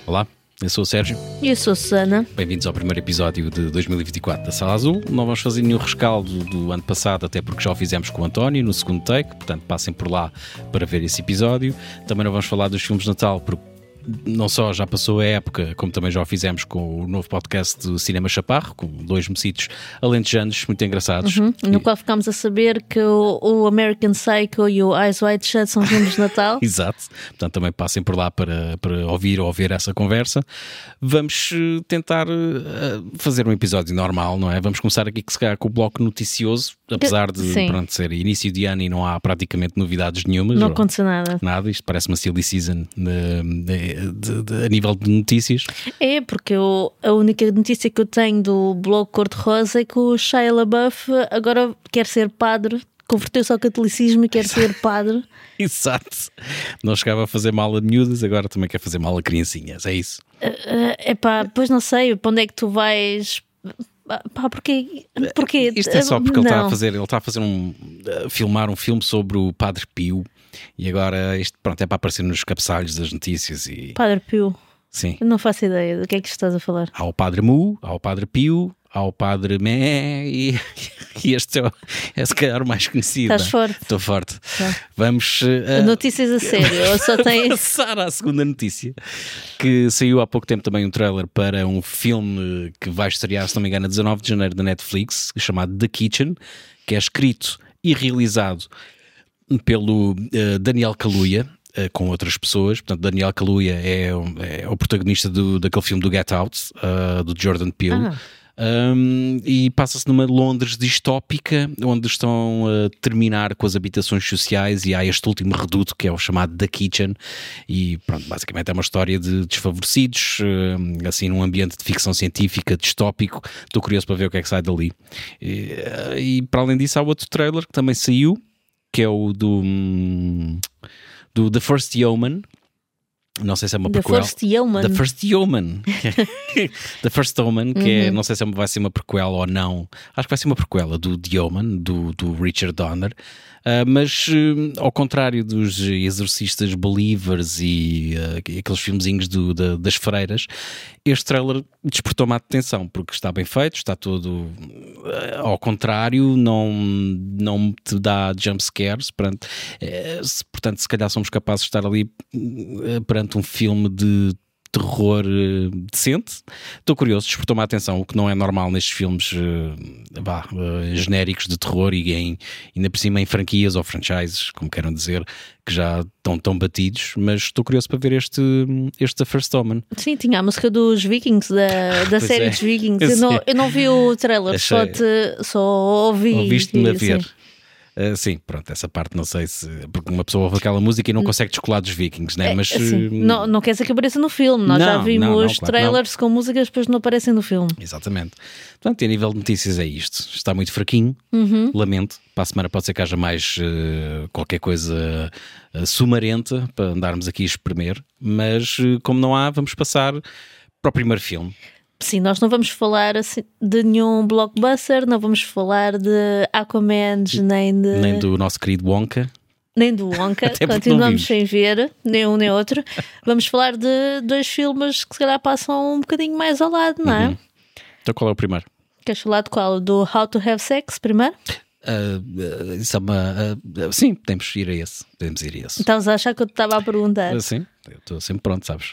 Olá, eu sou o Sérgio. E eu sou a Susana. Bem-vindos ao primeiro episódio de 2024 da Sala Azul. Não vamos fazer nenhum rescaldo do ano passado, até porque já o fizemos com o António no segundo take, portanto passem por lá para ver esse episódio. Também não vamos falar dos filmes de Natal, porque não só já passou a época, como também já o fizemos com o novo podcast do Cinema Chaparro, com dois mocitos alentejanos muito engraçados. No qual ficámos a saber que o American Psycho e o Eyes Wide Shut são filmes de Natal. Exato, portanto também passem por lá para ouvir ou ver essa conversa. Vamos tentar fazer um episódio normal, não é? Vamos começar aqui se calhar com o bloco noticioso, apesar de ser início de ano e não há praticamente novidades nenhumas. Não aconteceu nada. Nada, isto parece uma silly season a nível de notícias. É, porque a única notícia que eu tenho do blog Cor-de-Rosa é que o Shia LaBeouf agora quer ser padre, converteu-se ao catolicismo e quer ser padre. Exato. Não chegava a fazer mal a miúdas, agora também quer fazer mal a criancinhas, é isso? Pois não sei, para onde é que tu vais... Porquê? Isto é só porque ele está a fazer filmar um filme sobre o Padre Pio. E agora isto, pronto, é para aparecer nos cabeçalhos das notícias e... Padre Pio? Sim. Eu não faço ideia do que é que estás a falar. Há o Padre Mu, há o Padre Pio, há o Padre Mé e este é se calhar o mais conhecido. Estás forte? Estou forte. Tá. Vamos... Notícias a sério, eu só tenho... passar à segunda notícia, que saiu há pouco tempo também um trailer para um filme que vai estrear, se não me engano, a 19 de janeiro da Netflix, chamado The Kitchen, que é escrito e realizado pelo Daniel Kaluuya, com outras pessoas. Portanto, Daniel Kaluuya é o protagonista daquele filme do Get Out, do Jordan Peele. E passa-se numa Londres distópica, onde estão a terminar com as habitações sociais e há este último reduto que é o chamado The Kitchen e pronto, basicamente é uma história de desfavorecidos, assim num ambiente de ficção científica distópico. Estou curioso para ver o que é que sai dali. E para além disso há outro trailer que também saiu, que é o do The First Yeoman. Não sei se é uma prequel. The First Yeoman. The First Yeoman, que é, não sei se vai ser uma prequel ou não. Acho que vai ser uma prequela do The Yeoman, do Richard Donner. Mas ao contrário dos Exorcistas Believers e aqueles filmezinhos das freiras, este trailer despertou-me a atenção porque está bem feito, está todo ao contrário, não te dá jump scares, portanto, se calhar somos capazes de estar ali perante um filme de terror decente. Estou curioso, despertou-me a atenção, o que não é normal nestes filmes genéricos de terror e ainda por cima em franquias ou franchises, como queiram dizer, que já estão tão batidos, mas estou curioso para ver este The First Yeoman. Sim, tinha a música dos Vikings, da série dos Vikings. Eu não vi o trailer, só ouvi. Ouviste-me a ver. Sim, pronto, essa parte não sei se... Porque uma pessoa ouve aquela música e não consegue descolar dos Vikings, né? Mas assim, não quer dizer que apareça no filme. Nós já vimos trailers com músicas que depois não aparecem no filme. Exatamente. Portanto, e a nível de notícias é isto. Está muito fraquinho, lamento. Para a semana pode ser que haja mais qualquer coisa sumarenta para andarmos aqui a espremer. Mas como não há, vamos passar para o primeiro filme. Sim, nós não vamos falar assim, de nenhum blockbuster, não vamos falar de Aquaman, nem do nosso querido Wonka. Nem do Wonka, continuamos sem ver, nem um nem outro. Vamos falar de dois filmes que se calhar passam um bocadinho mais ao lado, não é? Então qual é o primeiro? Queres falar de qual? Do How to Have Sex primeiro? Isso é sim, podemos ir a esse. Estavas a achar que eu te estava a perguntar? Sim, eu estou sempre pronto, sabes?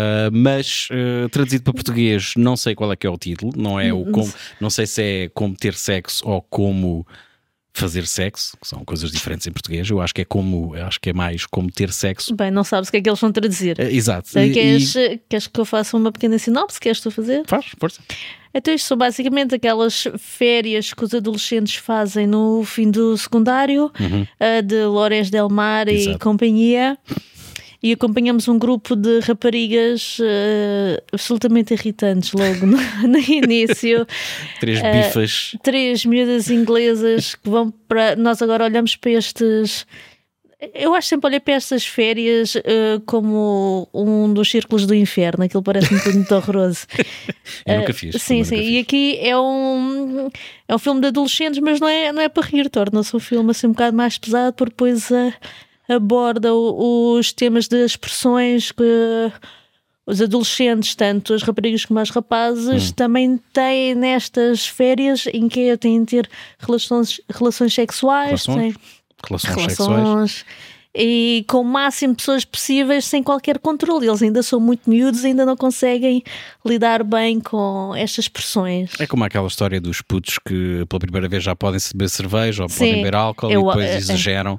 Mas traduzido para português, não sei qual é que é o título. Não sei se é como ter sexo ou como fazer sexo, que são coisas diferentes em português. Eu acho que é mais como ter sexo. Bem, não sabes o que é que eles vão traduzir. Exato. Queres que eu faça uma pequena sinopse? Queres tu fazer? Faz, força. Então isto são basicamente aquelas férias que os adolescentes fazem no fim do secundário, de Lores del Mar e companhia. E acompanhamos um grupo de raparigas absolutamente irritantes logo no início. Três miúdas inglesas que vão para... Nós agora olhamos para estes... Eu acho sempre olhar para estas férias como um dos círculos do inferno. Aquilo parece-me tudo muito horroroso. Eu nunca fiz. Sim. E aqui é um filme de adolescentes, mas não é para rir. Torna-se um filme assim um bocado mais pesado, porque depois aborda os temas das expressões os adolescentes, tanto as raparigas como as rapazes, também têm nestas férias em que têm de ter relações sexuais. Relações sexuais. E com o máximo de pessoas possíveis, sem qualquer controle. Eles ainda são muito miúdos, ainda não conseguem lidar bem com estas pressões. É como aquela história dos putos que pela primeira vez já podem beber cerveja ou podem beber álcool e depois exageram.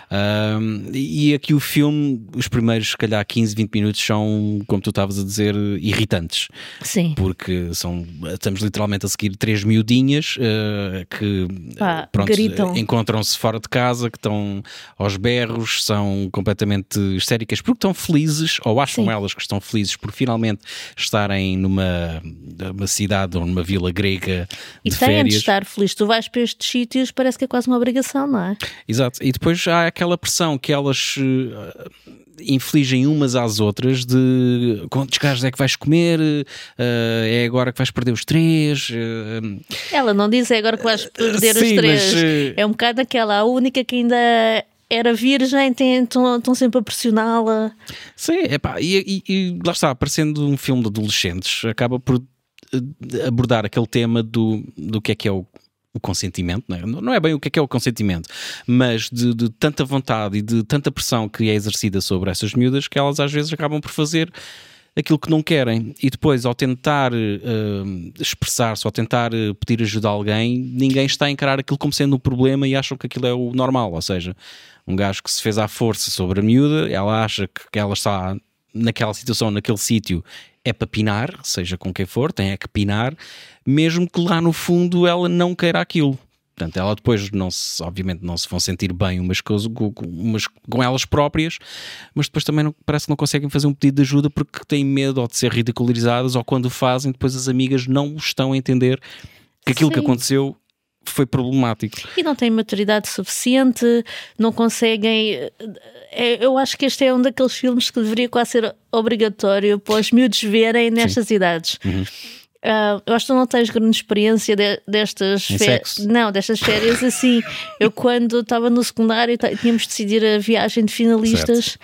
E aqui o filme, os primeiros, se calhar 15, 20 minutos são, como tu estavas a dizer, irritantes. Sim. Porque estamos literalmente a seguir 3 miudinhas que encontram-se fora de casa, que estão aos berros, são completamente histéricas porque estão felizes, ou acham elas que estão felizes por finalmente estarem numa cidade ou numa vila grega de férias. E têm de estar felizes. Tu vais para estes sítios, parece que é quase uma obrigação, não é? Exato. E depois há aquela pressão que elas infligem umas às outras de quantos gajos é que vais comer, é agora que vais perder os 3. Ela não diz é agora que vais perder os 3. Mas, é um bocado aquela, a única que ainda era virgem, estão sempre a pressioná-la. Sim, e lá está, parecendo um filme de adolescentes, acaba por abordar aquele tema do que é o consentimento, não é bem o que é o consentimento, mas de tanta vontade e de tanta pressão que é exercida sobre essas miúdas que elas às vezes acabam por fazer aquilo que não querem, e depois ao tentar expressar-se, ao tentar pedir ajuda a alguém, ninguém está a encarar aquilo como sendo um problema e acham que aquilo é o normal. Ou seja, um gajo que se fez à força sobre a miúda, ela acha que ela está naquela situação, naquele sítio, é para pinar, seja com quem for, tem que pinar, mesmo que lá no fundo ela não queira aquilo. Portanto, ela depois obviamente não se vão sentir bem umas com elas próprias, mas depois também parece que não conseguem fazer um pedido de ajuda porque têm medo ou de ser ridicularizadas, ou quando o fazem, depois as amigas não estão a entender que aquilo que aconteceu foi problemático. E não têm maturidade suficiente, não conseguem... Eu acho que este é um daqueles filmes que deveria quase ser obrigatório para os miúdos verem nestas idades. Eu acho que tu não tens grande experiência destas férias assim. Eu quando estava no secundário tínhamos de decidir a viagem de finalistas,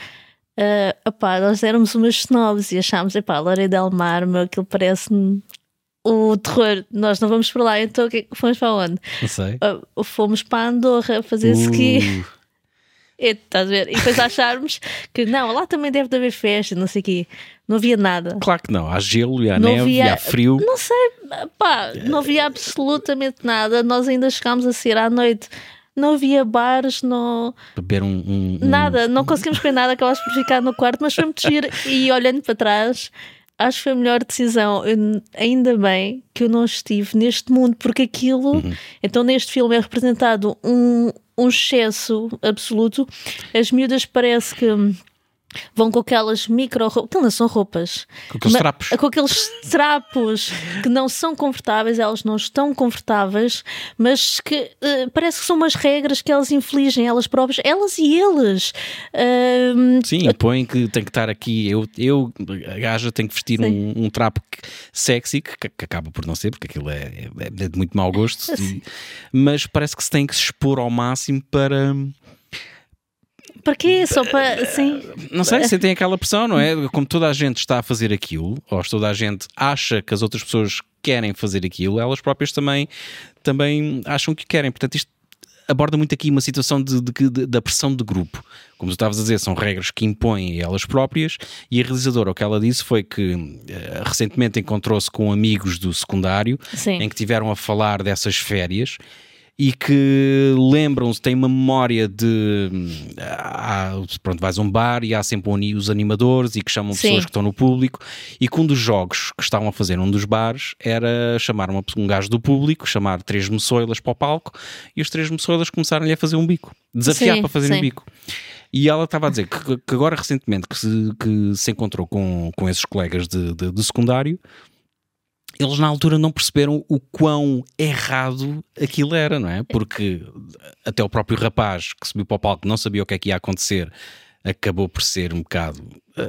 nós éramos umas snobs e achámos, Loré del Mar, aquilo parece-me o terror. Nós não vamos para lá, então fomos para onde? Não sei. Fomos para Andorra fazer ski. Estás a ver? E depois acharmos que não, lá também deve haver festa, não sei o quê. Não havia nada. Claro que não. Há gelo, e há neve, e há frio. Não sei, não havia absolutamente nada. Nós ainda chegámos a sair à noite. Não havia bares, não... Beber nada, não conseguimos beber nada, acabámos por ficar no quarto, mas foi muito giro. E olhando para trás, acho que foi a melhor decisão. Ainda bem que eu não estive neste mundo, porque aquilo... Então neste filme é representado um excesso absoluto. As miúdas parece que vão com aquelas micro-roupas, que não são roupas, com aqueles trapos. Com aqueles trapos que não são confortáveis, elas não estão confortáveis, mas que parece que são umas regras que elas infligem, elas próprias, elas e eles. Sim, impõem que tem que estar aqui, eu a gaja, tenho que vestir um trapo sexy, que acaba por não ser, porque aquilo é de muito mau gosto, mas parece que se tem que se expor ao máximo para... Para quê? Só para... Sim. Não sei, se tem aquela pressão, não é? Como toda a gente está a fazer aquilo, ou toda a gente acha que as outras pessoas querem fazer aquilo, elas próprias também acham que querem. Portanto, isto aborda muito aqui uma situação da pressão de grupo. Como tu estavas a dizer, são regras que impõem elas próprias, e a realizadora, o que ela disse foi que recentemente encontrou-se com amigos do secundário, em que tiveram a falar dessas férias, e que lembram-se, têm uma memória de... pronto, vais a um bar e há sempre os animadores e que chamam pessoas que estão no público, e que um dos jogos que estavam a fazer num dos bares era chamar um gajo do público, chamar 3 moçoilas para o palco, e os 3 moçoilas começaram-lhe a fazer um bico, desafiar para fazer um bico. E ela estava a dizer que agora recentemente que se encontrou com esses colegas de secundário, eles na altura não perceberam o quão errado aquilo era, não é? Porque até o próprio rapaz que subiu para o palco não sabia o que é que ia acontecer, acabou por ser um bocado...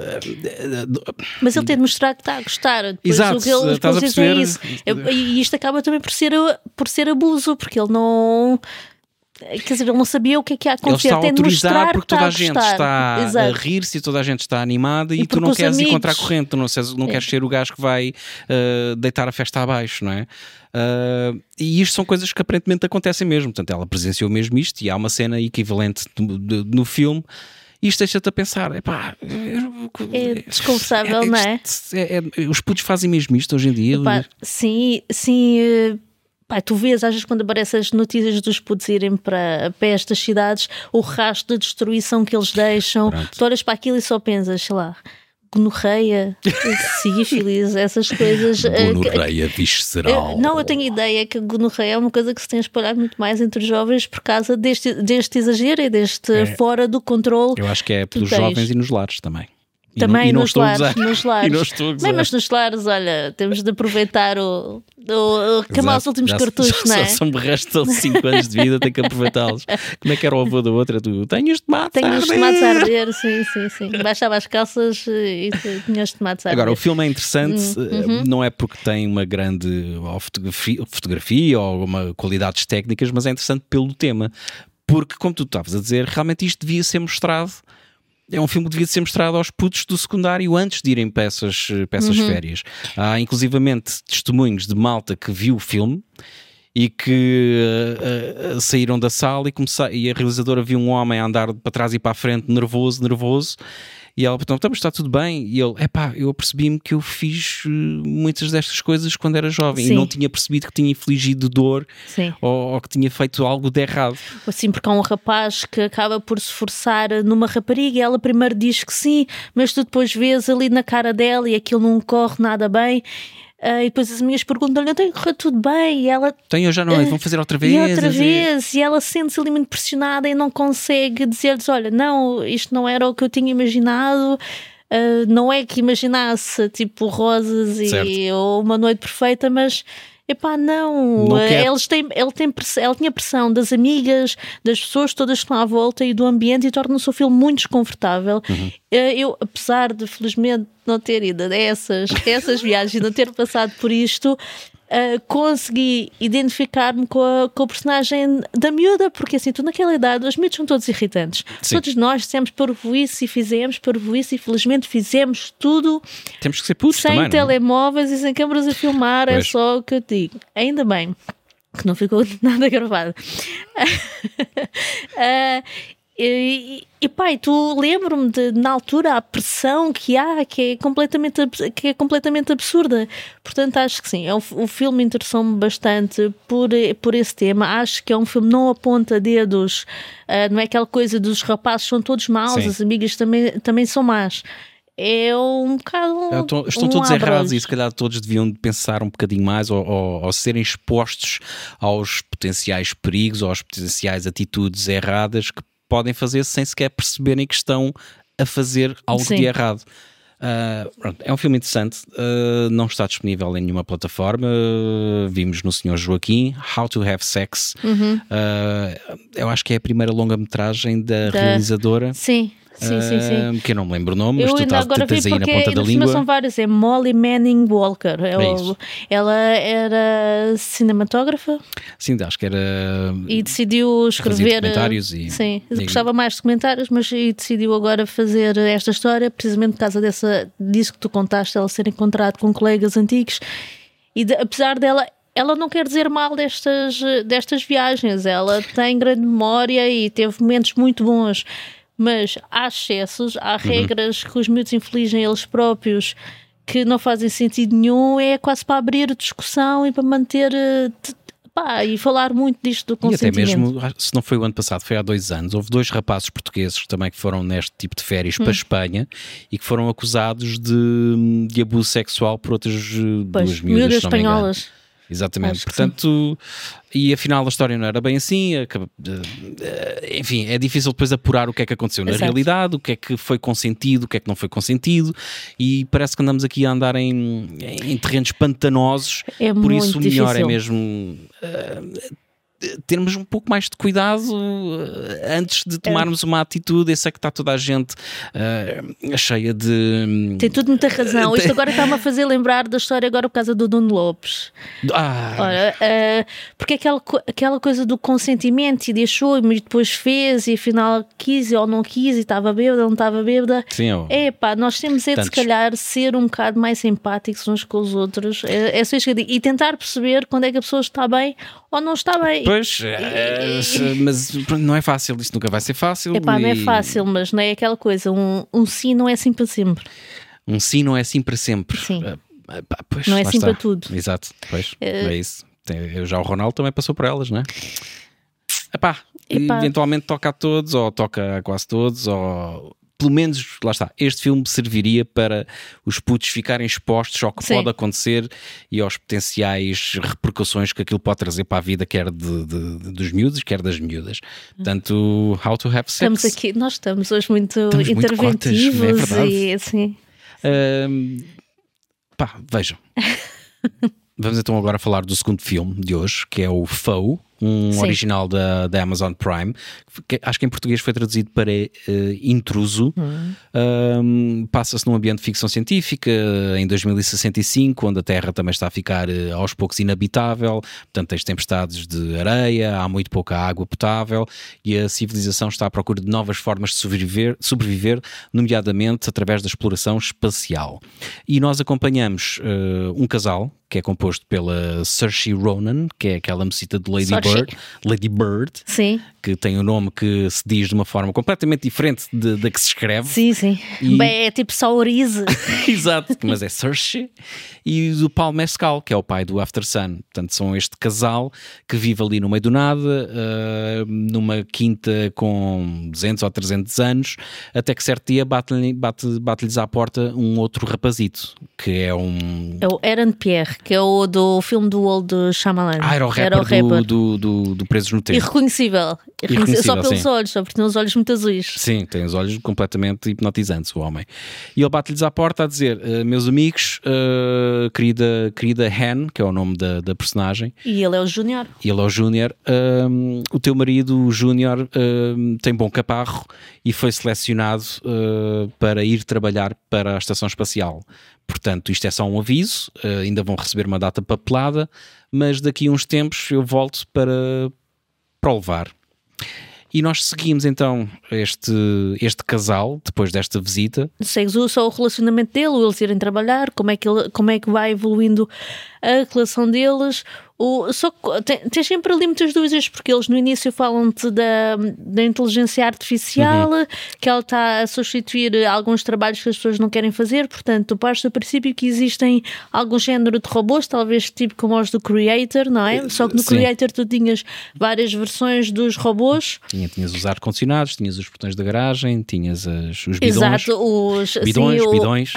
Mas ele tem de mostrar que está a gostar. Depois, exato, estás a perceber? E isto acaba também por ser abuso, porque ele não... quer dizer, ele não sabia o que é que ia Ele acontecer. está a autorizar porque toda a gostar. gente está Exato. a rir-se e toda a gente está animada e tu porque não os queres ir amigos- contra a corrente, tu não queres ser o gajo que vai deitar a festa abaixo, não é? E isto são coisas que aparentemente acontecem mesmo. Portanto, ela presenciou mesmo isto e há uma cena equivalente no filme. Isto deixa-te a pensar, É desconfortável, não é? Os putos fazem mesmo isto hoje em dia. Epá, sim, pá, tu vês, às vezes, quando aparecem as notícias dos putos irem para estas cidades, o rastro de destruição que eles deixam. Pronto. Tu olhas para aquilo e só pensas, sei lá, gonorreia, sífilis, essas coisas. Gonorreia visceral. Não, eu tenho ideia que a gonorreia é uma coisa que se tem espalhado muito mais entre os jovens por causa deste exagero e deste fora do controle. Eu acho que é pelos tens. jovens e nos lares também. Também e não nos estou a lares, gozar. nos lares. E não estou a gozar. Bem, mas nos lares, olha, temos de aproveitar queimar os últimos cartuchos, não é? São restos de 5 anos de vida, tem que aproveitá-los. Como é que era o avô da outra? Tu tenho os tomates Tenho a os arder. tomates a arder, sim. Baixava as calças e tinha os tomates a arder. Agora, o filme é interessante, não é porque tem uma grande fotografia ou uma qualidades técnicas, mas é interessante pelo tema. Porque, como tu estavas a dizer, realmente isto devia ser mostrado. É um filme que devia ser mostrado aos putos do secundário antes de irem para essas férias. Há inclusivamente testemunhos de malta que viu o filme e que saíram da sala e a realizadora viu um homem a andar para trás e para a frente nervoso e ela perguntou, mas está tudo bem? E ele, eu apercebi-me que eu fiz muitas destas coisas quando era jovem. Sim. E não tinha percebido que tinha infligido dor Sim. ou que tinha feito algo de errado. Assim, porque há um rapaz que acaba por se forçar numa rapariga e ela primeiro diz que sim, mas tu depois vês ali na cara dela e aquilo não corre nada bem. E depois as minhas perguntam-lhe, não tem que correr tudo bem? E ela... Então eu já não, vão fazer outra vez. E outra vez, e ela sente-se ali muito pressionada e não consegue dizer-lhes, olha, não, isto não era o que eu tinha imaginado, não é que imaginasse, tipo, rosas ou uma noite perfeita, mas... Epá, não, ela tinha pressão das amigas, das pessoas todas que estão à volta e do ambiente e torna-se o filme muito desconfortável. Eu, apesar de felizmente não ter ido a essas viagens e não ter passado por isto, consegui identificar-me com o personagem da miúda, porque assim, tu naquela idade, os miúdos são todos irritantes. Sim. Todos nós dissemos parvoíce e fizemos parvoíce e felizmente fizemos tudo. Temos que ser putos sem também, telemóveis e sem câmaras a filmar, Pois. é só o que eu te digo. Ainda bem que não ficou nada gravado. E pai, tu lembro-me na altura a pressão que há, que é completamente absurda. Portanto, acho que sim, o filme interessou-me bastante por esse tema. Acho que é um filme não aponta dedos, não é aquela coisa dos rapazes são todos maus, Sim. as amigas também são más. É um bocado. Estão todos errados e se calhar todos deviam pensar um bocadinho mais ou serem expostos aos potenciais perigos ou aos potenciais atitudes erradas que podem fazer sem sequer perceberem que estão a fazer algo Sim. de errado. É um filme interessante, não está disponível em nenhuma plataforma. Vimos no Sr. Joaquim, How to Have Sex. Eu acho que é a primeira longa-metragem da realizadora. Sim. Que eu não me lembro o nome, mas Eu tu ainda agora vi tens aí na porque ponta da ainda por cima língua. são várias, é Molly Manning Walker. Isso. Ela era cinematógrafa Sim, acho que era. e decidiu escrever documentários e- sim, e- gostava mais de documentários, mas decidiu agora fazer esta história precisamente por causa disso que tu contaste, ela ser encontrada com colegas antigos e apesar dela. Ela não quer dizer mal destas viagens, ela tem grande memória e teve momentos muito bons. Mas há excessos, há regras que os miúdos infligem eles próprios que não fazem sentido nenhum, é quase para abrir discussão e para manter e falar muito disto do E até consentimento. mesmo, se não foi o ano passado, foi há 2 anos, houve 2 rapazes portugueses também que foram neste tipo de férias para a Espanha e que foram acusados de abuso sexual por outras duas miúdas se não me engano. espanholas. Exatamente, Acho que portanto, e afinal a história não era bem assim, enfim, é difícil depois apurar o que é que aconteceu na Exato. realidade, o que é que foi consentido, o que é que não foi consentido, e parece que andamos aqui a andar em terrenos pantanosos, É por muito isso o melhor é difícil. mesmo termos um pouco mais de cuidado antes de tomarmos uma atitude. Eu sei que está toda a gente cheia de... Tem tudo muita razão. Isto agora está-me a fazer lembrar da história agora por causa do Nuno Lopes. Ora, porque aquela coisa do consentimento e deixou, mas depois fez e afinal quis ou não quis e estava bêbada ou não estava bêbada. Sim, nós temos de se calhar ser um bocado mais empáticos uns com os outros. É só isso que eu digo. E tentar perceber quando é que a pessoa está bem ou não está bem. Pois, mas não é fácil, isto nunca vai ser fácil. Não é fácil, mas não é aquela coisa, um sim não é sim para sempre. Um sim não é sim para sempre. Sim. Pois, não é sim para tudo. Exato, pois, é isso. Já o Ronaldo também passou por elas, não é? Eventualmente toca a todos, ou toca a quase todos, ou... Pelo menos, lá está, este filme serviria para os putos ficarem expostos ao que pode acontecer e aos potenciais repercussões que aquilo pode trazer para a vida, quer dos miúdos, quer das miúdas. Portanto, How to Have Sex. Nós estamos hoje muito interventivos, muito cotas, é e assim. Vejam. Vamos então agora falar do segundo filme de hoje, que é o Foe, original da Amazon Prime, que acho que em português foi traduzido para Intruso. Passa-se num ambiente de ficção científica em 2065, onde a Terra também está a ficar aos poucos inabitável, portanto tens tempestades de areia, há muito pouca água potável e a civilização está à procura de novas formas de sobreviver, nomeadamente através da exploração espacial. E nós acompanhamos um casal que é composto pela Saoirse Ronan, que é aquela mocita de Lady Bird, sim, que tem um nome que se diz de uma forma completamente diferente da que se escreve. Sim. Bem, é tipo Saoirse. Exato, mas é Saoirse. E do Paul Mescal, que é o pai do After Sun. Portanto, são este casal que vive ali no meio do nada, numa quinta com 200 ou 300 anos, até que certo dia bate-lhes à porta um outro rapazito, que é um... É o Aaron Pierre, que é o do filme do Old Shyamalan. Era o rapper do Presos no Tempo. Irreconhecível. Só pelos olhos, só porque tem os olhos muito azuis. Sim, tem os olhos completamente hipnotizantes, o homem. E ele bate-lhes à porta a dizer: meus amigos, querida Han, que é o nome da personagem. E ele é o Júnior. O teu marido, o Júnior, tem bom caparro e foi selecionado para ir trabalhar para a Estação Espacial. Portanto, isto é só um aviso, ainda vão receber uma data papelada, mas daqui a uns tempos eu volto para o levar. E nós seguimos então este casal depois desta visita. Segues só o relacionamento dele, eles irem trabalhar, como é que vai evoluindo a relação deles. Só que tens sempre ali muitas dúvidas, porque eles no início falam-te da inteligência artificial, que ela está a substituir alguns trabalhos que as pessoas não querem fazer. Portanto, tu partes do princípio que existem algum género de robôs, talvez tipo como os do Creator, não é? Só que no Creator tu tinhas várias versões dos robôs. Tinhas os ar-condicionados, tinhas os botões da garagem, tinhas os bidões. Exato, bidões.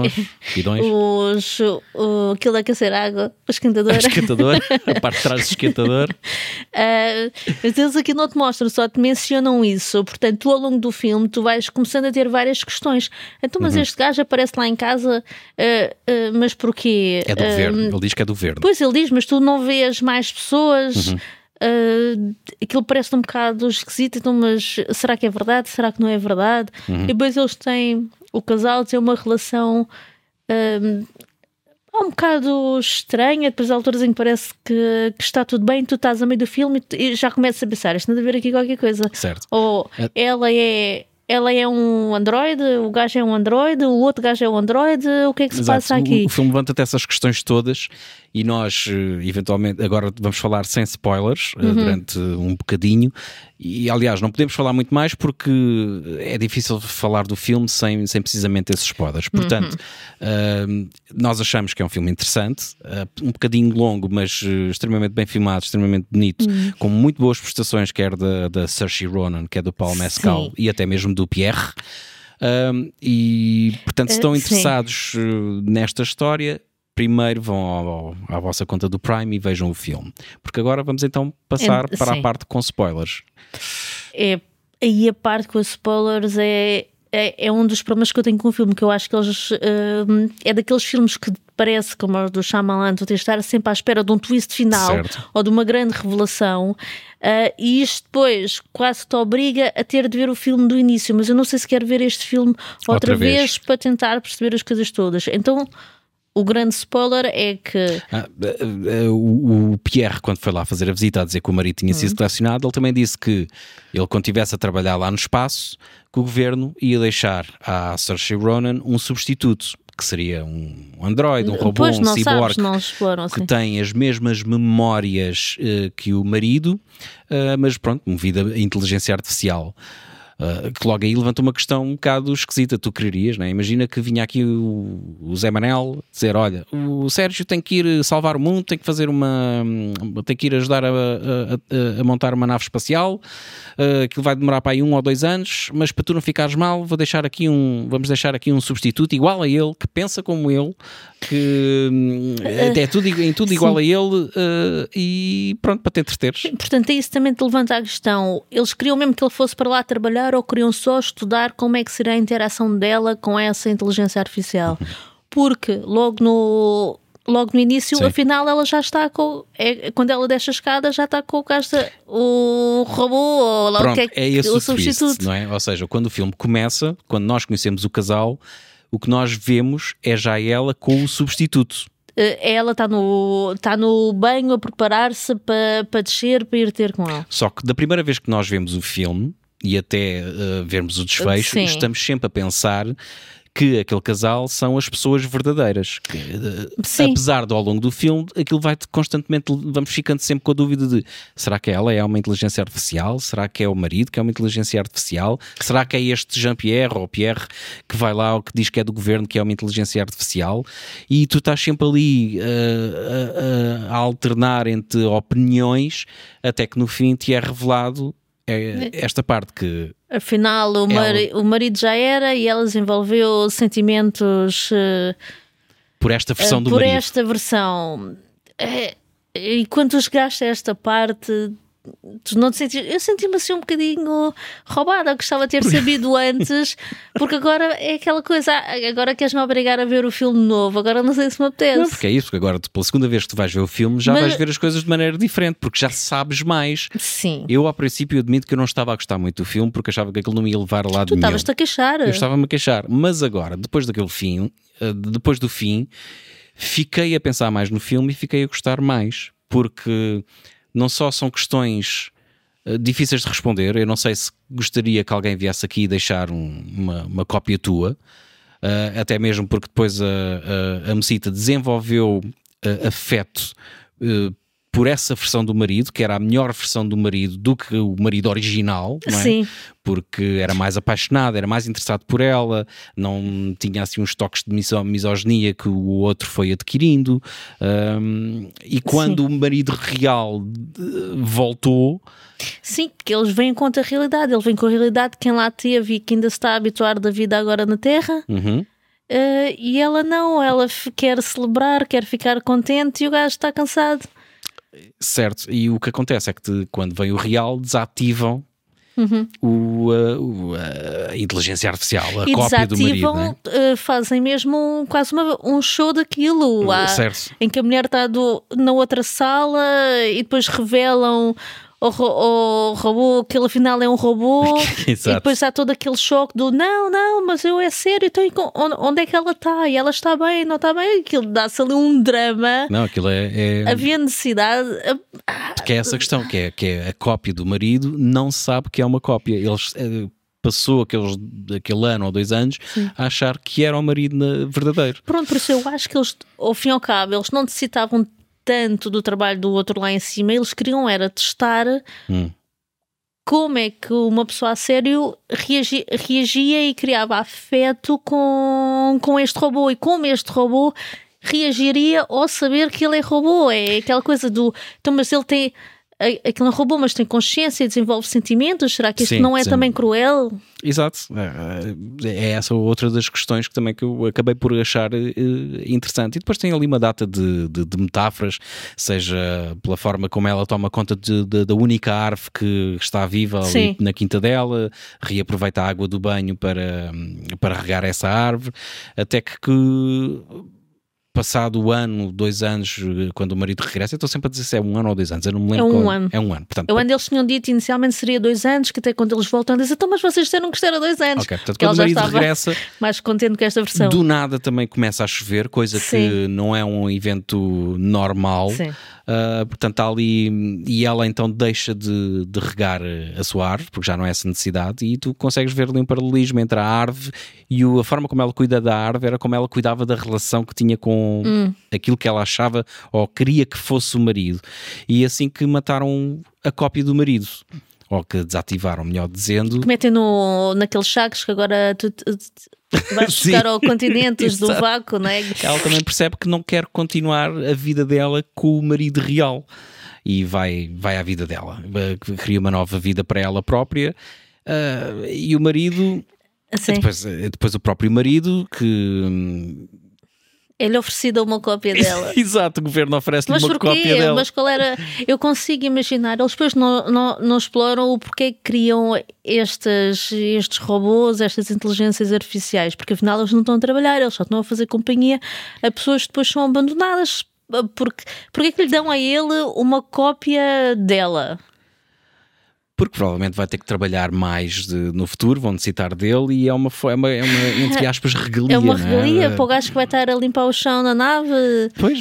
Aquilo é que ser água, o esquentador. A parte de trás do esquentador. Mas eles aqui não te mostram, só te mencionam isso. Portanto, tu ao longo do filme tu vais começando a ter várias questões. Então, mas este gajo aparece lá em casa, mas porquê? É do governo, ele diz que é do governo. Pois, ele diz, mas tu não vês mais pessoas. Aquilo parece um bocado esquisito, então, mas será que é verdade? Será que não é verdade? E depois eles têm, o casal tem uma relação um bocado estranha, depois há alturas em que parece que está tudo bem, tu estás a meio do filme e já começas a pensar, isto não deve haver aqui qualquer coisa. Certo. Ou ela é um androide, o gajo é um androide, o outro gajo é um androide, o que é que se passa aqui? O filme levanta-te essas questões todas e nós, eventualmente, agora vamos falar sem spoilers durante um bocadinho e, aliás, não podemos falar muito mais porque é difícil falar do filme sem precisamente esses spoilers. Portanto, nós achamos que é um filme interessante, um bocadinho longo, mas extremamente bem filmado, extremamente bonito, com muito boas prestações, quer da Saoirse Ronan, que é do Paul Mescal, e até mesmo do Pierre. E, portanto, se estão interessados nesta história, primeiro vão à vossa conta do Prime e vejam o filme. Porque agora vamos então passar para a parte com spoilers. Aí a parte com os spoilers é um dos problemas que eu tenho com o filme, que eu acho que eles é daqueles filmes que parece, como os do Shyamalan, tu tens de estar sempre à espera de um twist final, certo, ou de uma grande revelação, e isto depois quase te obriga a ter de ver o filme do início, mas eu não sei se quero ver este filme outra vez para tentar perceber as coisas todas. Então o grande spoiler é que o Pierre, quando foi lá fazer a visita a dizer que o marido tinha sido selecionado, ele também disse que ele, quando estivesse a trabalhar lá no espaço, que o governo ia deixar à Saoirse Ronan um substituto, que seria um androide, um robô, um cyborg, que tem as mesmas memórias que o marido, mas pronto, movida a inteligência artificial. Que logo aí levanta uma questão um bocado esquisita. Tu quererias, não é? Imagina que vinha aqui o Zé Manel dizer: olha, o Sérgio tem que ir salvar o mundo, tem que fazer tem que ir ajudar a montar uma nave espacial, que vai demorar para aí 1 ou 2 anos, mas para tu não ficares mal, vamos deixar aqui um substituto igual a ele, que pensa como ele, que é tudo, em tudo igual a ele, e pronto, para te entreteres. Portanto, é isso também te levanta a questão: eles queriam mesmo que ele fosse para lá trabalhar, ou queriam só estudar como é que será a interação dela com essa inteligência artificial? Porque logo no início, sim, afinal ela já está quando ela desce a escada, já está com o robô, ou lá, pronto, o que é esse o substituto, twist, não é? Ou seja, quando o filme começa, quando nós conhecemos o casal, o que nós vemos é já ela com o substituto. Ela está no banho a preparar-se para descer, para ir ter com ele. Só que da primeira vez que nós vemos o filme e até vermos o desfecho, sim, estamos sempre a pensar que aquele casal são as pessoas verdadeiras. Apesar de, ao longo do filme, aquilo vai-te constantemente, vamos ficando sempre com a dúvida de: será que ela é uma inteligência artificial? Será que é o marido que é uma inteligência artificial? Será que é este Jean-Pierre ou Pierre que vai lá ou que diz que é do governo que é uma inteligência artificial? E tu estás sempre ali a alternar entre opiniões, até que no fim te é revelado esta parte que afinal o marido já era, e ela desenvolveu sentimentos por esta versão do marido. Por esta versão. E quando tu chegaste a esta parte, tu não te sentiste... Eu senti-me assim um bocadinho roubada. Eu gostava de ter sabido antes, porque agora é aquela coisa: agora queres-me obrigar a ver o filme novo, agora não sei se me apetece. Não, porque é isso, porque agora pela segunda vez que tu vais ver o filme já vais ver as coisas de maneira diferente, porque já sabes mais. Sim. Eu, ao princípio, admito que eu não estava a gostar muito do filme, porque achava que aquilo não me ia levar a lado nenhum. Tu estavas-te a queixar. Eu estava-me a queixar, mas agora, depois do fim, fiquei a pensar mais no filme e fiquei a gostar mais, porque não só são questões difíceis de responder. Eu não sei se gostaria que alguém viesse aqui deixar uma cópia tua, até mesmo porque depois a Mesita desenvolveu afeto por essa versão do marido, que era a melhor versão do marido do que o marido original, não é? Sim. Porque era mais apaixonado, era mais interessado por ela, não tinha assim uns toques de misoginia que o outro foi adquirindo, e quando, sim, o marido real voltou... Sim, porque eles vêm contra a realidade, ele vem com a realidade de quem lá teve e que ainda se está a habituar da vida agora na Terra. E ela não, ela quer celebrar, quer ficar contente, e o gajo está cansado. Certo, e o que acontece é que quando vem o real, desativam a inteligência artificial, a cópia do marido, né? Fazem mesmo quase um show daquilo, em que a mulher está na outra sala e depois revelam o robô, que ele afinal é um robô. E depois há todo aquele choque do não, mas eu é sério, então onde é que ela está? E ela está bem, não está bem? Aquilo dá-se ali um drama. Não, aquilo havia necessidade. Que é essa questão, que é a cópia do marido não sabe que é uma cópia. Eles... passou aquele ano ou 2 anos, sim, a achar que era o marido verdadeiro. Pronto, por isso eu acho que eles, ao fim e ao cabo, eles não necessitavam tanto do trabalho do outro lá em cima. Eles queriam era testar como é que uma pessoa a sério reagia e criava afeto com este robô, e como este robô reagiria ao saber que ele é robô. É aquela coisa do... Então, mas ele tem... aquilo não roubou, mas tem consciência e desenvolve sentimentos. Será que isto não é também cruel? Exato. É essa outra das questões que eu acabei por achar interessante. E depois tem ali uma data de metáforas, seja pela forma como ela toma conta da única árvore que está viva ali na quinta dela, reaproveita a água do banho para regar essa árvore, até que passado o ano, 2 anos, quando o marido regressa, eu estou sempre a dizer se é 1 ano ou 2 anos, eu não me lembro. É 1 ano. É 1 ano. Portanto, eles tinham dito inicialmente seria 2 anos, que até quando eles voltam dizem, então, mas vocês disseram que isto era 2 anos. Ok, portanto, quando o marido regressa, mais contente com esta versão. Do nada também começa a chover, coisa que não é um evento normal. Portanto, está ali, e ela então deixa de regar a sua árvore, porque já não é essa necessidade, e tu consegues ver ali um paralelismo entre a árvore e a forma como ela cuida da árvore era como ela cuidava da relação que tinha com aquilo que ela achava ou queria que fosse o marido. E assim que mataram a cópia do marido, ou que desativaram, melhor dizendo, que metem naqueles sacos que agora tu vais buscar ao continentes do vácuo, não é? Ela também percebe que não quer continuar a vida dela com o marido real e vai à vida dela, cria uma nova vida para ela própria, e o marido, depois o próprio marido que... Ele oferecido uma cópia dela. Exato, o governo oferece-lhe uma cópia dela. Mas qual era? Eu consigo imaginar. Eles depois não exploram o porquê que criam estes robôs, estas inteligências artificiais, porque afinal eles não estão a trabalhar, eles só estão a fazer companhia a pessoas que depois são abandonadas. Porque que lhe dão a ele uma cópia dela? Porque provavelmente vai ter que trabalhar mais no futuro, vão necessitar dele, e é uma entre aspas, regalia. É uma regalia para o gajo que vai estar a limpar o chão na nave. Pois,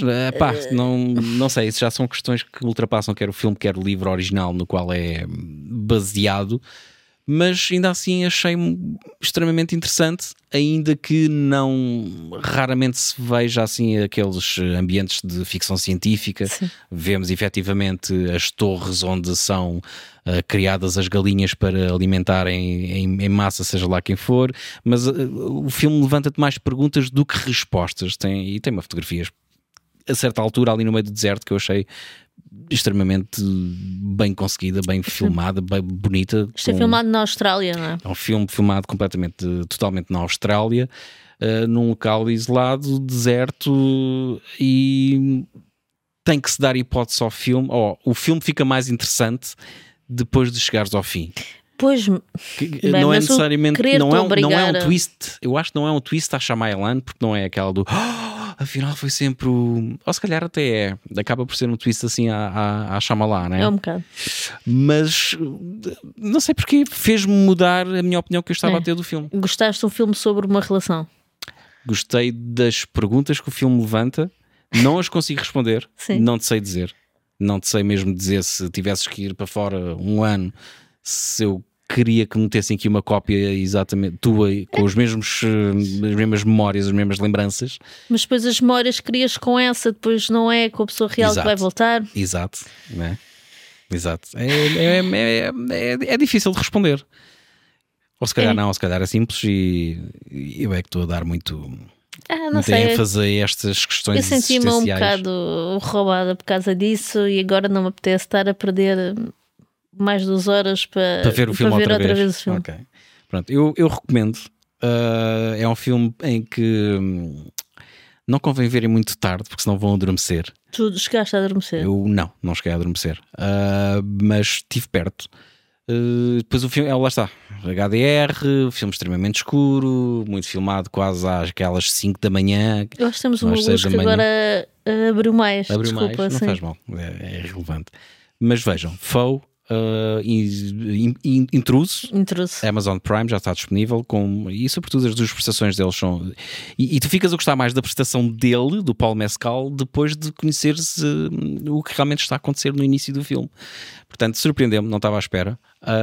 não sei, isso já são questões que ultrapassam quer o filme, quer o livro original no qual é baseado, mas ainda assim achei extremamente interessante, ainda que raramente se veja assim aqueles ambientes de ficção científica. Vemos efetivamente as torres onde são criadas as galinhas para alimentarem em massa, seja lá quem for, mas o filme levanta-te mais perguntas do que respostas, e tem uma fotografia a certa altura ali no meio do deserto que eu achei extremamente bem conseguida, bem filmada, bem bonita. Isto é filmado na Austrália, não é? É um filme filmado totalmente na Austrália, num local isolado, deserto, e tem que se dar hipótese ao filme. O filme fica mais interessante depois de chegares ao fim. Pois, não é necessariamente, não é um twist. Eu acho que não é um twist à Shyamalan, porque não é aquela do afinal foi sempre o... Ou se calhar até acaba por ser um twist assim à Shyamalan, não é? É um bocado. Mas não sei porque fez-me mudar a minha opinião que eu estava a ter do filme. Gostaste de um filme sobre uma relação? Gostei das perguntas que o filme levanta, não as consigo responder, não te sei dizer. Não te sei mesmo dizer se tivesses que ir para fora 1 ano, se eu queria que metessem aqui uma cópia exatamente tua, com as mesmas memórias, as mesmas lembranças. Mas depois as memórias crias com essa, depois não é com a pessoa real que vai voltar. Exato, não é? Exato. É difícil de responder. Ou se calhar não, ou se calhar é simples e eu é que estou a dar muita ênfase a estas questões existenciais. Eu senti-me um bocado roubada por causa disso e agora não me apetece estar a perder mais 2 horas para ver o filme outra vez. O filme. Okay. Pronto, eu recomendo. É um filme em que não convém verem muito tarde, porque senão vão adormecer. Tu chegaste a adormecer? Eu não cheguei a adormecer, mas estive perto. Depois o filme, lá está, HDR, filme extremamente escuro, muito filmado quase àquelas 5 da manhã. Eu acho que temos uma luz que agora abriu mais. Desculpa, não faz mal, é irrelevante. Mas vejam, Foe, Intruso, Amazon Prime já está disponível, e sobretudo as 2 prestações deles são... E tu ficas a gostar mais da prestação dele, do Paul Mescal, depois de conheceres o que realmente está a acontecer no início do filme. Portanto, surpreendeu-me, não estava à espera.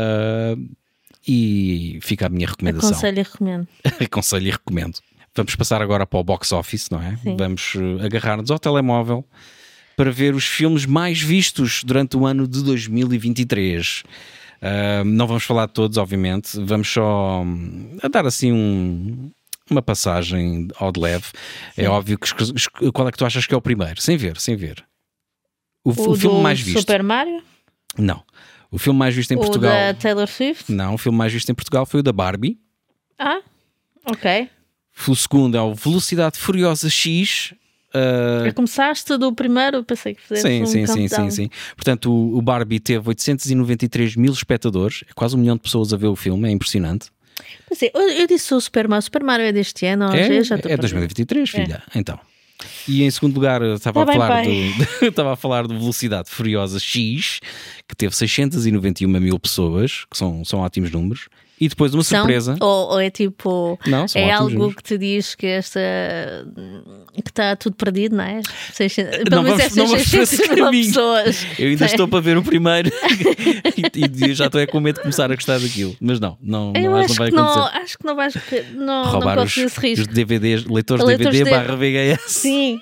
E fica a minha recomendação. Aconselho e recomendo. Aconselho e recomendo. Vamos passar agora para o box office, não é? Sim. Vamos agarrar-nos ao telemóvel para ver os filmes mais vistos durante o ano de 2023. Não vamos falar de todos, obviamente. Vamos só dar assim uma passagem ao de leve. Sim. É óbvio que qual é que tu achas que é o primeiro? Sem ver. O filme mais visto. Super Mario? Não. O filme mais visto em Portugal... O da Taylor Swift? Não, o filme mais visto em Portugal foi o da Barbie. Ah, ok. O segundo é o Velocidade Furiosa X. Começaste do primeiro, pensei que fizeste Sim. Portanto, o Barbie teve 893 mil espectadores, é quase 1 milhão de pessoas a ver o filme, é impressionante. Mas eu disse o Super Mario. O Super Mario é deste ano? É 2023, filha. Então. E em segundo lugar, estava a falar do Velocidade Furiosa X, que teve 691 mil pessoas, que são ótimos números. E depois uma surpresa. Ou é tipo. Não, são é algo números. Que te diz que que está tudo perdido, não é? Não vamos por esse caminho. Pessoas. Eu ainda estou para ver o primeiro e já estou com medo de começar a gostar daquilo. Mas não acho que não vai acontecer. Acho que não vais. Não roubar esse risco. Os DVDs, leitores de DVD / VHS. Sim,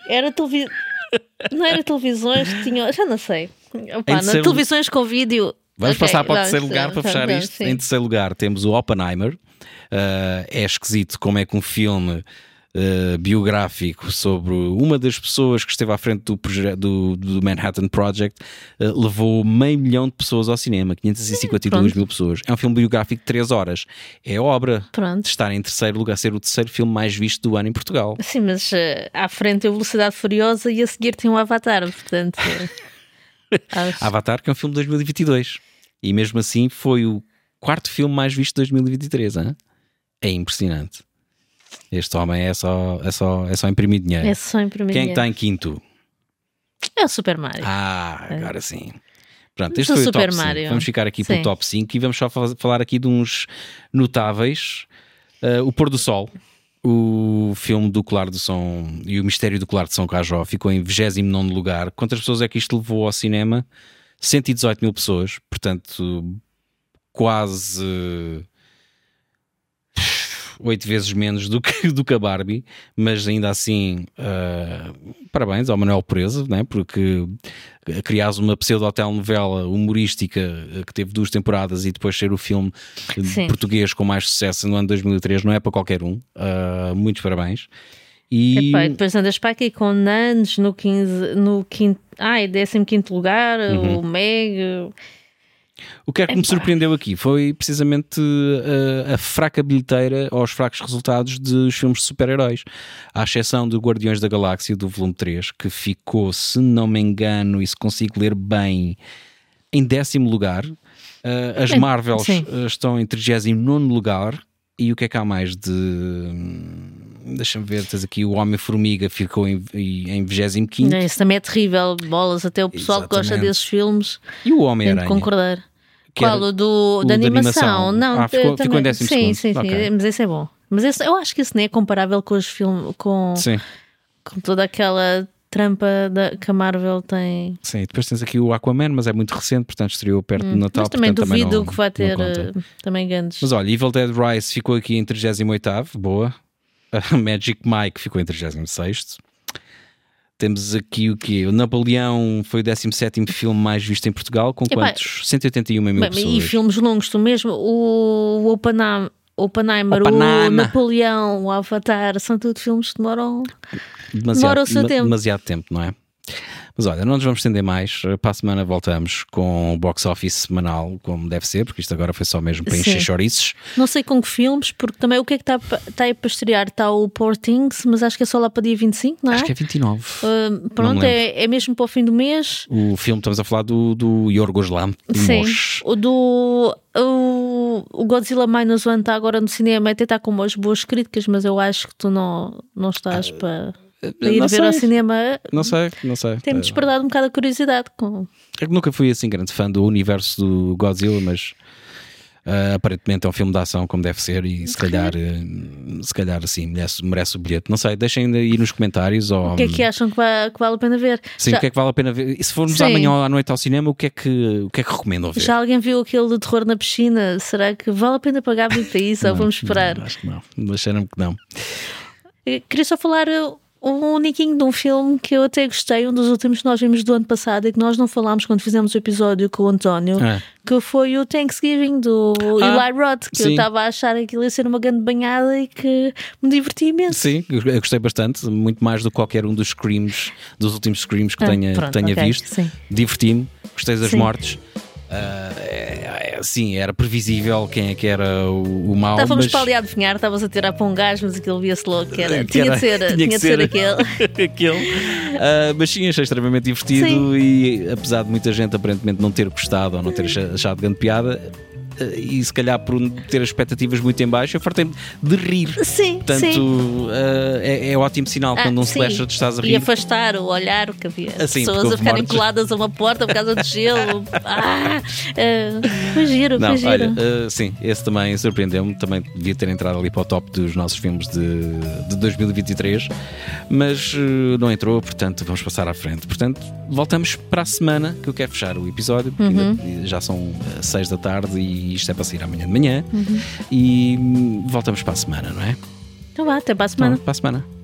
não era televisões que tinham. Já não sei. Opa, televisões com vídeo. Vamos passar para o terceiro lugar para fechar isto. Sim. Em terceiro lugar temos o Oppenheimer. É esquisito como é que um filme biográfico sobre uma das pessoas que esteve à frente do Manhattan Project levou 500 mil de pessoas ao cinema, 552 mil pessoas. É um filme biográfico de 3 horas. É obra de estar em terceiro lugar, ser o terceiro filme mais visto do ano em Portugal. Sim, mas à frente é Velocidade Furiosa e a seguir tem o Avatar, portanto... Avatar, que é um filme de 2022 e mesmo assim foi o 4º filme mais visto de 2023, hein? É impressionante. Este homem é só imprimir dinheiro. É só imprimir Quem dinheiro. é que está em quinto? É o Super Mario. Agora sim. Pronto, este foi o Super top Mario. 5. Vamos ficar aqui pelo top 5 e vamos só falar aqui de uns notáveis. O Pôr do Sol, o filme do Colar do Som e o Mistério do Colar de São Cajó ficou em 29º lugar. Quantas pessoas é que isto levou ao cinema? 118 mil pessoas, portanto quase 8 vezes menos do que a Barbie, mas ainda assim parabéns ao Manuel Pereza, né? Porque criares uma pseudo-telenovela humorística que teve 2 temporadas e depois ser o filme português com mais sucesso no ano 2003 não é para qualquer um. Muitos parabéns. E depois andas para aqui com Nandes no 15º lugar, o Meg. O que é que me surpreendeu aqui foi precisamente a fraca bilheteira aos fracos resultados dos filmes de super-heróis, à exceção do Guardiões da Galáxia do volume 3, que ficou, se não me engano e se consigo ler bem, em 10º lugar. As Marvels estão em 39º lugar. E o que é que há mais de... Deixa-me ver, tens aqui o Homem-Formiga ficou em 25º. Isso também é terrível, bolas, até o pessoal que gosta desses filmes. E o Homem-Aranha? Tem de concordar. Qual? O da animação? Não, ficou em 12º. Sim, okay. Mas esse é bom. Mas eu acho que esse não é comparável com os filmes, com toda aquela trampa que a Marvel tem. Sim, depois tens aqui o Aquaman, mas é muito recente, portanto estreou perto do Natal. Mas também duvido também que vai ter também grandes. Mas olha, Evil Dead Rise ficou aqui em 38º, boa. Magic Mike ficou em 36º. Temos aqui o quê? O Napoleão foi o 17º filme mais visto em Portugal, com quantos? 181 mil pessoas. E filmes longos, tu mesmo, o Oppenheimer, o Napoleão, o Avatar, são tudo filmes que demoram o seu tempo. Demasiado tempo, não é? Mas olha, não nos vamos estender mais. Para a semana voltamos com o box office semanal, como deve ser, porque isto agora foi só mesmo para encher chouriços. Não sei com que filmes, porque também o que é que está aí para estrear? Está o Poor Things, mas acho que é só lá para dia 25, não é? Acho que é 29. Pronto, é mesmo para o fim do mês. O filme, estamos a falar do Yorgos Lanthimos. O Godzilla Minus One está agora no cinema, até está com umas boas críticas, mas eu acho que tu não estás para ir ver ao cinema. Não sei. Tem-me despertado um bocado a curiosidade. Eu nunca fui assim grande fã do universo do Godzilla, mas aparentemente é um filme de ação como deve ser e se calhar assim merece o bilhete. Não sei, deixem aí nos comentários. O que é que acham que vale a pena ver? Sim, o que é que vale a pena ver? E se formos amanhã à noite ao cinema, o que é que recomendam ver? Já alguém viu aquele de terror na piscina? Será que vale a pena pagar bem para isso? Ou vamos esperar? Acho que não. Deixaram-me que não. Queria só falar um uniquinho de um filme que eu até gostei, um dos últimos que nós vimos do ano passado e que nós não falámos quando fizemos o episódio com o António, que foi o Thanksgiving do Eli Roth, que eu estava a achar que aquilo ia ser uma grande banhada e que me diverti imenso. Sim, eu gostei bastante, muito mais do que qualquer um dos Screams, dos últimos Screams que tenha visto. Diverti-me, gostei das mortes. Sim, era previsível quem é que era o mau. Estávamos para ali a adivinhar, estavas a tirar para um gajo, mas aquilo via-se logo que era. Tinha de ser aquele. Mas sim, achei extremamente divertido e apesar de muita gente aparentemente não ter gostado ou não ter achado grande piada, e se calhar por ter as expectativas muito em baixo, eu fartei-me de rir. Sim, portanto, é ótimo sinal quando um slasher te estás a rir. E afastar o olhar, o que havia pessoas a ficarem coladas a uma porta por causa de gelo. Foi giro, foi giro. Olha, sim, esse também surpreendeu-me. Também devia ter entrado ali para o top dos nossos filmes de 2023, mas não entrou, portanto vamos passar à frente. Portanto, voltamos para a semana, que eu quero fechar o episódio, porque já são 6 da tarde e isto é para sair amanhã de manhã. E voltamos para a semana, não é? Então vá, até para a semana. Então, para a semana.